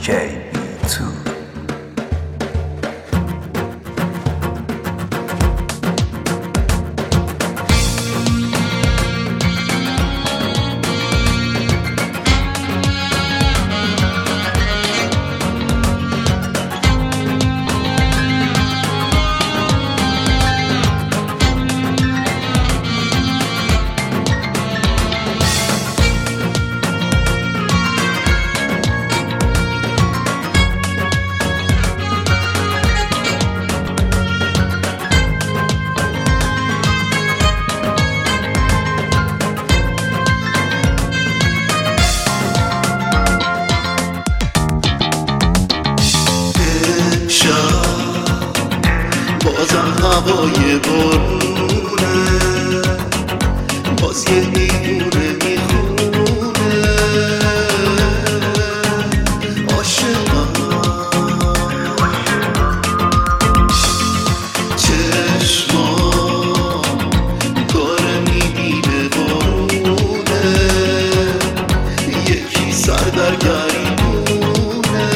KB2. بازم هوای بارونه، باز یه دیوونه میخونه. عاشقم چشمام داره میبینه بارونه، یکی سر در گریبونه.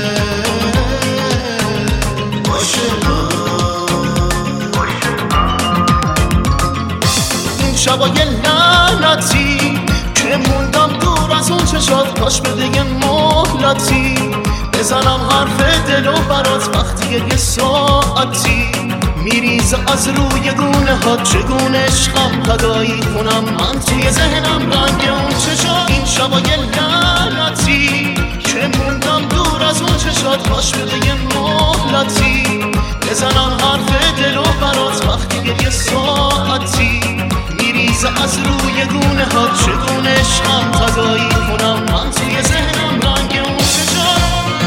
عاشقم شبای لعنتی که موندم دور از اون چشات، کاش بده یه مهلتی بزنم حرف دلو برات. وقتی یه ساعتی میریزه از روی گونه ها، چگونه عشقم تدایی کنم من توی ذهنم رنگ اون چشات. این شبای لعنتی که موندم دور از اون چشات، کاش بده یه مهلتی بزنم حرف دلو برات. وقتی یه ساعتی از روی گونه ها، چگونه عشقم تدایی کنم من توی ذهنم رنگ اون چشات.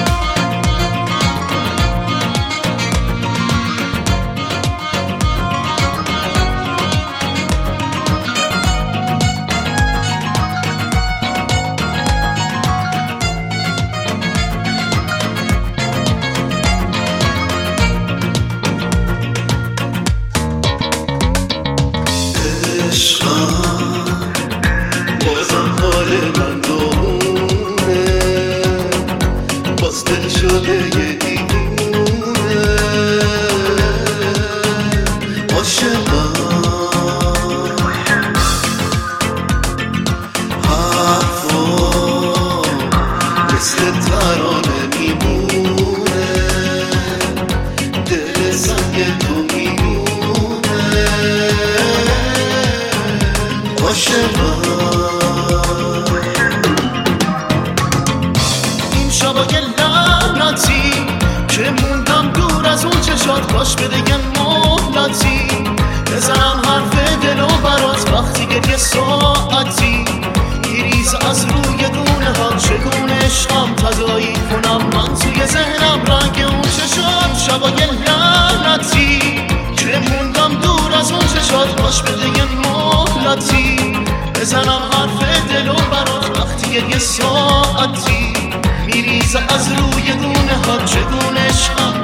بازم حال من دوونه، باز دل شده یه دیوونه. عاشقم حرفا مثل ترانه میمونه، دل سنگ تو میمونه. عاشقم این شبای لعنتی که موندم دور از اون چشات، کاش بده یه مهلتی بزنم حرف دلو برات. وقتی یه ساعتی میریز از روی گونه ها، چگونه عشقم تدایی کنم من توی ذهنم رنگ اون چشات. شبای لعنتی که موندم دور از اون چشات، کاش بده یه مهلتی بزنم حرف دلو برات. وقتی یه ساعتی میریزه از روی گونه ها، چگونه عشقم